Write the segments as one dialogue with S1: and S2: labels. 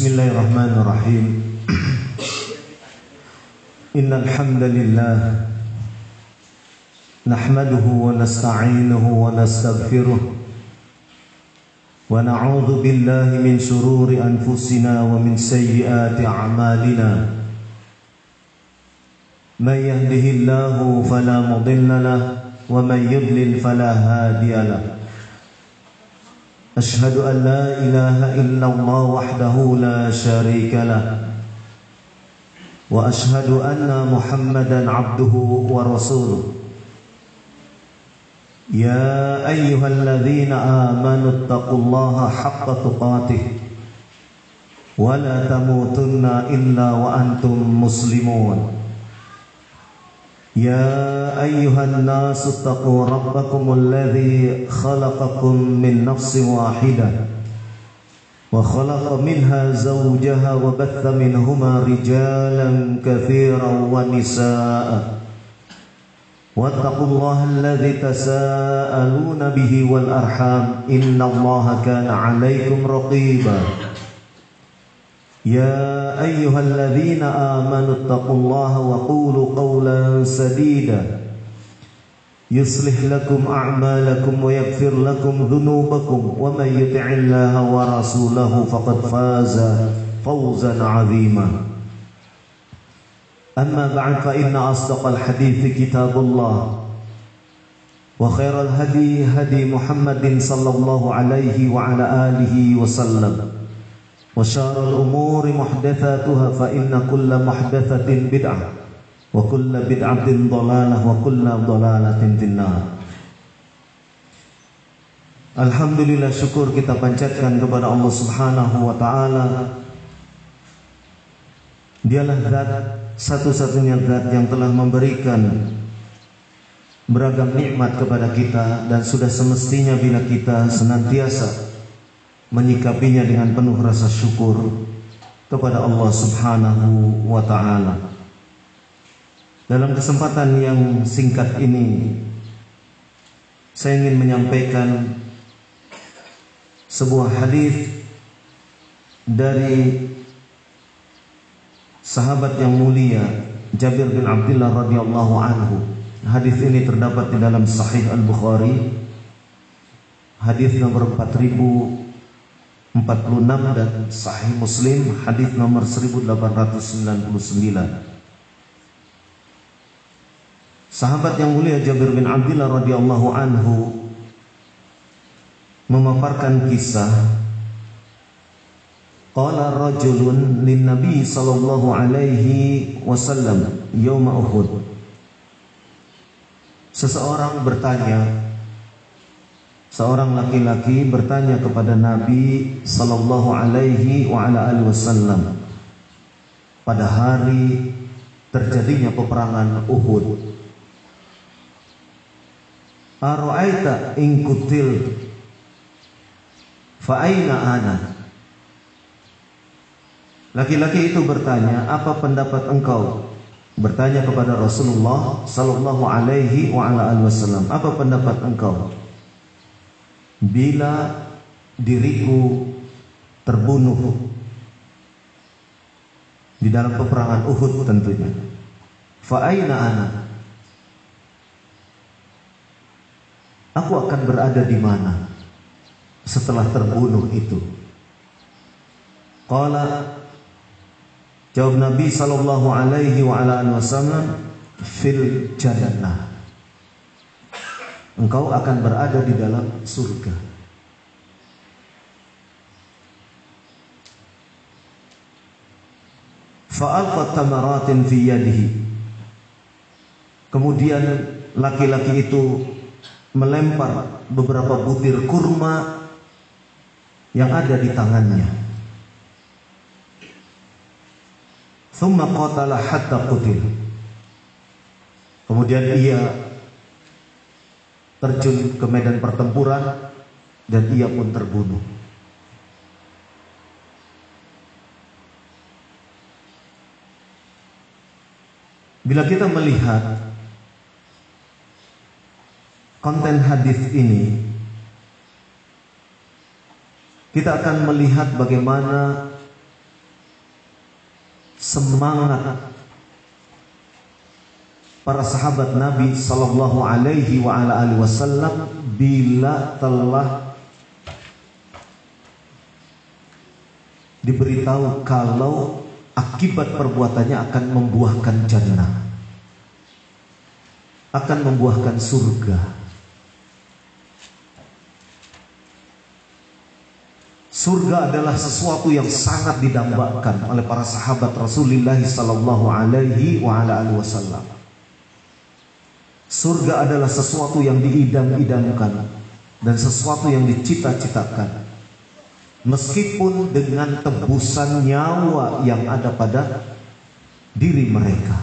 S1: Bismillahirrahmanirrahim. Innal hamdalillah nahmaduhu wa nasta'inuhu wa nastaghfiruh wa na'udzu billahi min shururi anfusina wa min sayyiati a'malina. May yahdihillahu fala mudilla lahu wa may yudlil fala hadiya lahu. أشهد أن لا إله إلا الله وحده لا شريك له وأشهد أن محمدا عبده ورسوله يا أيها الذين آمنوا اتقوا الله حق تقاته ولا تموتن إلا وأنتم مسلمون يا أيها الناس اتقوا ربكم الذي خلقكم من نفس واحدة وخلق منها زوجها وبث منهما رجالا كثيرا ونساء واتقوا الله الذي تساءلون به والأرحام إن الله كان عليكم رقيبا يا أيها الذين آمنوا اتقوا الله وقولوا قولا سديدا يصلح لكم أعمالكم ويغفر لكم ذنوبكم ومن يطع الله ورسوله فقد فاز فوزا عظيما أما بعد فإن أصدق الحديث كتاب الله وخير الهدي هدي محمد صلى الله عليه وعلى آله وسلم وشار الأمور محدثاتها فإن كل محدثة بدعة وكل بدعة ضلالة وكل ضلالة في النار. Alhamdulillah, syukur kita panjatkan kepada Allah Subhanahu wa taala. Dialah zat satu-satunya zat yang telah memberikan beragam nikmat kepada kita dan sudah semestinya bila kita senantiasa menyikapinya dengan penuh rasa syukur kepada Allah Subhanahu wa ta'ala. Dalam kesempatan yang singkat ini, saya ingin menyampaikan sebuah hadis dari sahabat yang mulia Jabir bin Abdullah radhiyallahu anhu. Hadis ini terdapat di dalam Sahih Al-Bukhari, hadis nomor 4046, dan Sahih Muslim hadis nomor 1899. Sahabat yang mulia Jabir bin Abdullah radhiyallahu anhu memaparkan kisah qala rajulun lin nabi sallallahu alaihi wasallam yauma Uhud. Seorang laki-laki bertanya kepada Nabi sallallahu alaihi wa ala alihi wasallam pada hari terjadinya peperangan Uhud. Ara'aita in kutil fa aina ana? Laki-laki itu bertanya, apa pendapat engkau? Bertanya kepada Rasulullah sallallahu alaihi wa ala alihi wasallam, apa pendapat engkau bila diriku terbunuh di dalam peperangan Uhud tentunya? Fa aina ana? Aku akan berada di mana setelah terbunuh itu? Qala, jawab Nabi sallallahu alaihi wa ala alihi wasallam, fil jannah. Engkau akan berada di dalam surga. Fa'alqa tamaratin fi yadihi. Kemudian laki-laki itu melempar beberapa butir kurma yang ada di tangannya. Thumma qatala hatta qutil. Kemudian ia terjun ke medan pertempuran dan ia pun terbunuh. Bila kita melihat konten hadis ini, kita akan melihat bagaimana semangat para sahabat Nabi sallallahu alaihi wasallam bila telah diberitahu kalau akibat perbuatannya akan membuahkan jannah, akan membuahkan surga. Surga adalah sesuatu yang sangat didambakan oleh para sahabat Rasulullah sallallahu alaihi wasallam. Surga adalah sesuatu yang diidam-idamkan dan sesuatu yang dicita-citakan, meskipun dengan tebusan nyawa yang ada pada diri mereka.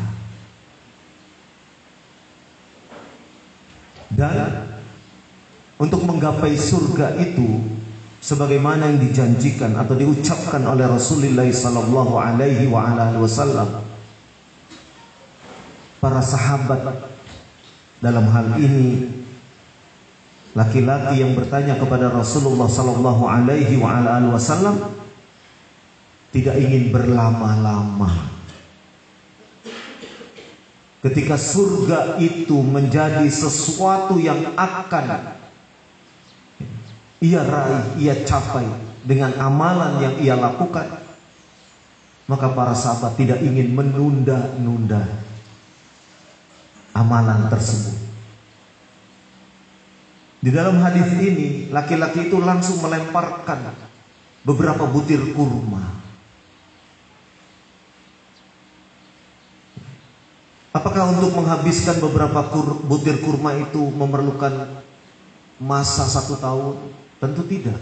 S1: Dan untuk menggapai surga itu, sebagaimana yang dijanjikan atau diucapkan oleh Rasulullah sallallahu alaihi wasallam, para sahabat, dalam hal ini laki-laki yang bertanya kepada Rasulullah sallallahu alaihi wasallam, tidak ingin berlama-lama ketika surga itu menjadi sesuatu yang akan ia raih, ia capai dengan amalan yang ia lakukan. Maka para sahabat tidak ingin menunda-nunda amalan tersebut. Di dalam hadis ini, laki-laki itu langsung melemparkan beberapa butir kurma. Apakah untuk menghabiskan beberapa butir kurma itu memerlukan masa 1 tahun? Tentu tidak.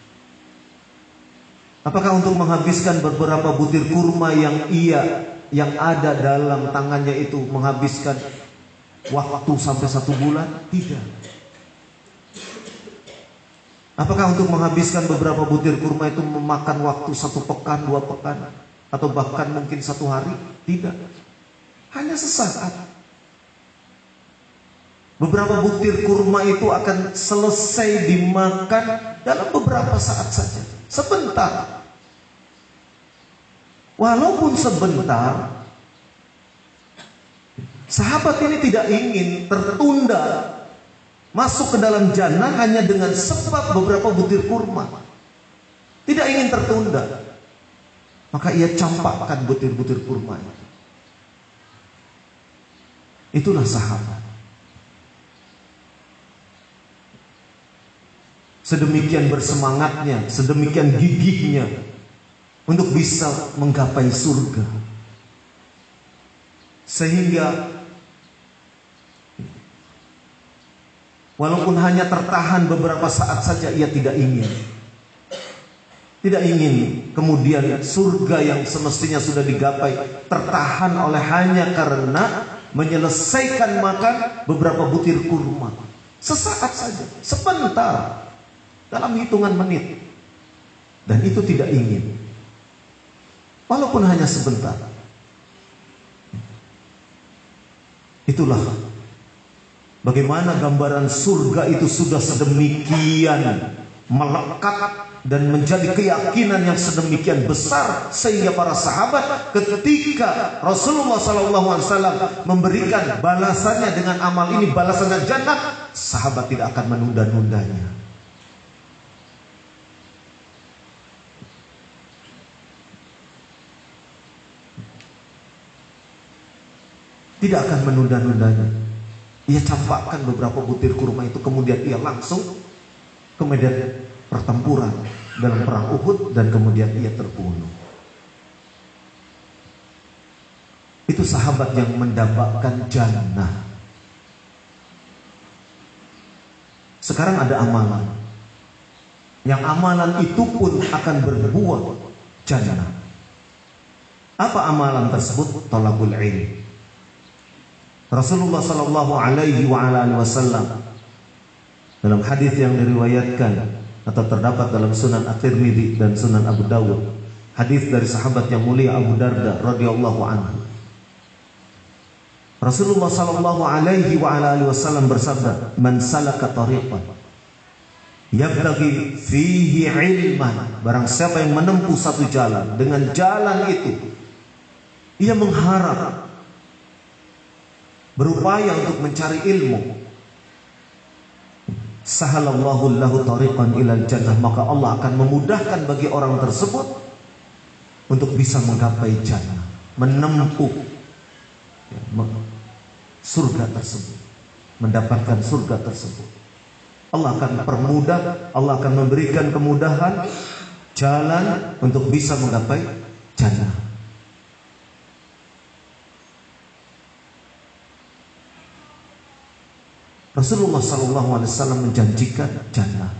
S1: Apakah untuk menghabiskan beberapa butir kurma yang ada dalam tangannya itu menghabiskan waktu sampai 1 bulan? Tidak. Apakah untuk menghabiskan beberapa butir kurma itu memakan waktu 1 pekan, 2 pekan, atau bahkan mungkin 1 hari? Tidak. Hanya sesaat. Beberapa butir kurma itu akan selesai dimakan dalam beberapa saat saja. Sebentar. Walaupun sebentar, sahabat ini tidak ingin tertunda masuk ke dalam jannah hanya dengan sebab beberapa butir kurma. Tidak ingin tertunda. Maka ia campakkan butir-butir kurma itu. Itulah sahabat. Sedemikian bersemangatnya, sedemikian gigihnya untuk bisa menggapai surga. Sehingga walaupun hanya tertahan beberapa saat saja, ia tidak ingin. Tidak ingin kemudian surga yang semestinya sudah digapai tertahan oleh hanya karena menyelesaikan makan beberapa butir kurma. Sesaat saja, sebentar, dalam hitungan menit. Dan itu tidak ingin, walaupun hanya sebentar. Itulah bagaimana gambaran surga itu sudah sedemikian melekat dan menjadi keyakinan yang sedemikian besar, sehingga para sahabat ketika Rasulullah SAW memberikan balasannya dengan amal ini, balasannya jannah, sahabat tidak akan menunda-nundanya. Tidak akan menunda-nundanya. Ia campakkan beberapa butir kurma itu, kemudian ia langsung ke medan pertempuran dalam perang Uhud, dan kemudian ia terbunuh. Itu sahabat yang mendapatkan jannah. Sekarang ada amalan, yang amalan itu pun akan berbuah jannah. Apa amalan tersebut? Thalabul ilm. Rasulullah sallallahu alaihi wasallam dalam hadis yang diriwayatkan atau terdapat dalam Sunan At-Tirmidzi dan Sunan Abu Dawud, hadis dari sahabat yang mulia Abu Darda radhiyallahu anhu, Rasulullah sallallahu alaihi wasallam bersabda, "Man salaka tariqan yabtaghi fihi ilman." Barang siapa yang menempuh satu jalan, dengan jalan itu Ia mengharap, berupaya untuk mencari ilmu. Sahalallahu lahu tariqan ilal jannah, maka Allah akan memudahkan bagi orang tersebut untuk bisa menggapai jannah, menempuh surga tersebut, mendapatkan surga tersebut. Allah akan permudah, Allah akan memberikan kemudahan jalan untuk bisa menggapai jannah. Rasulullah SAW menjanjikan jannah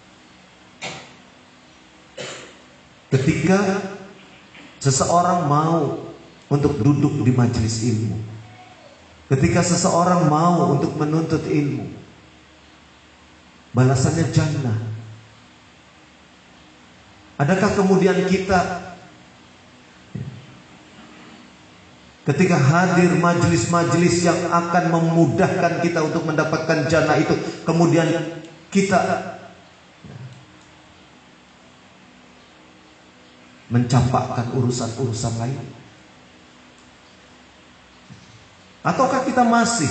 S1: ketika seseorang mau untuk duduk di majelis ilmu, ketika seseorang mau untuk menuntut ilmu, balasannya jannah. Adakah kemudian kita ketika hadir majelis-majelis yang akan memudahkan kita untuk mendapatkan jannah itu, kemudian kita mencampakkan urusan-urusan lain? Ataukah kita masih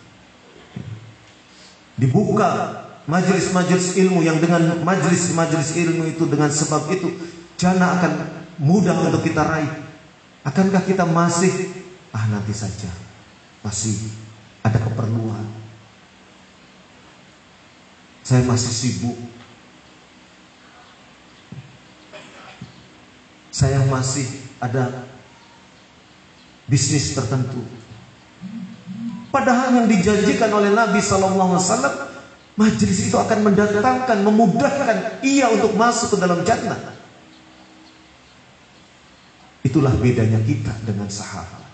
S1: dibuka majelis-majelis ilmu yang dengan majelis-majelis ilmu itu, dengan sebab itu jannah akan mudah untuk kita raih? Akankah kita masih nanti saja, masih ada keperluan, saya masih sibuk, saya masih ada bisnis tertentu? Padahal yang dijanjikan oleh Nabi SAW, majelis itu akan mendatangkan, memudahkan ia untuk masuk ke dalam jannah. Itulah bedanya kita dengan sahabat.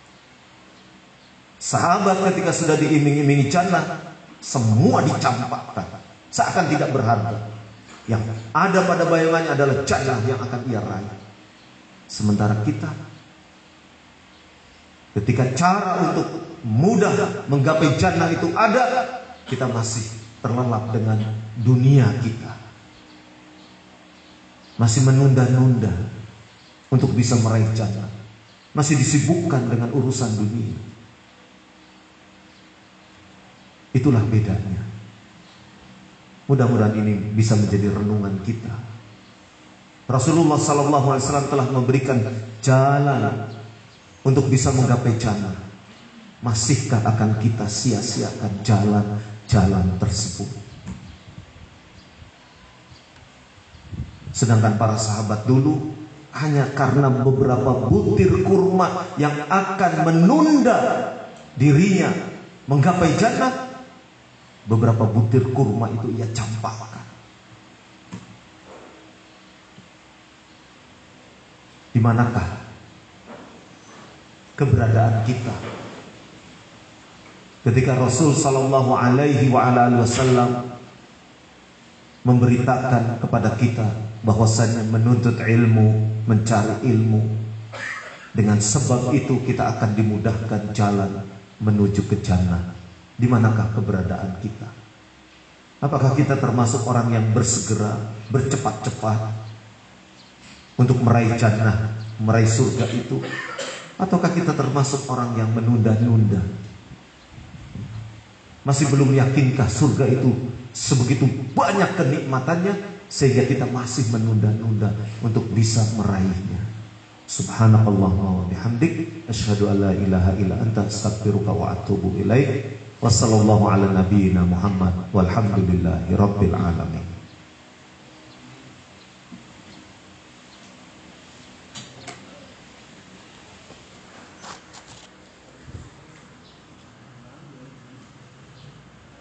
S1: Sahabat ketika sudah diiming-imingi jannah, semua dicampakkan, seakan tidak berharga. Yang ada pada bayangannya adalah jannah yang akan ia raih. Sementara kita, ketika cara untuk mudah menggapai jannah itu ada, kita masih terlelap dengan dunia kita, masih menunda-nunda untuk bisa meraih jannah, masih disibukkan dengan urusan dunia. Itulah bedanya. Mudah-mudahan ini bisa menjadi renungan kita. Rasulullah SAW telah memberikan jalan untuk bisa menggapai jannah. Masihkah akan kita sia-siakan jalan-jalan tersebut? Sedangkan para sahabat dulu, hanya karena beberapa butir kurma yang akan menunda dirinya menggapai jannah, beberapa butir kurma itu ia campakkan. Di manakah keberadaan kita ketika Rasul Sallallahu Alaihi Wasallam memberitakan kepada kita bahwasanya menuntut ilmu, mencari ilmu, dengan sebab itu kita akan dimudahkan jalan menuju ke jannah? Di manakah keberadaan kita? Apakah kita termasuk orang yang bersegera, bercepat-cepat untuk meraih jannah, meraih surga itu? Ataukah kita termasuk orang yang menunda-nunda? Masih belum yakinkah surga itu sebegitu banyak kenikmatannya sehingga kita masih menunda-nunda untuk bisa meraihnya? Subhanakallahumma wa bihamdik, asyhadu an la ilaha illa anta, astaghfiruka wa atubu ilaik. Wassallallahu ala nabiyyina Muhammad walhamdulillahi rabbil alamin.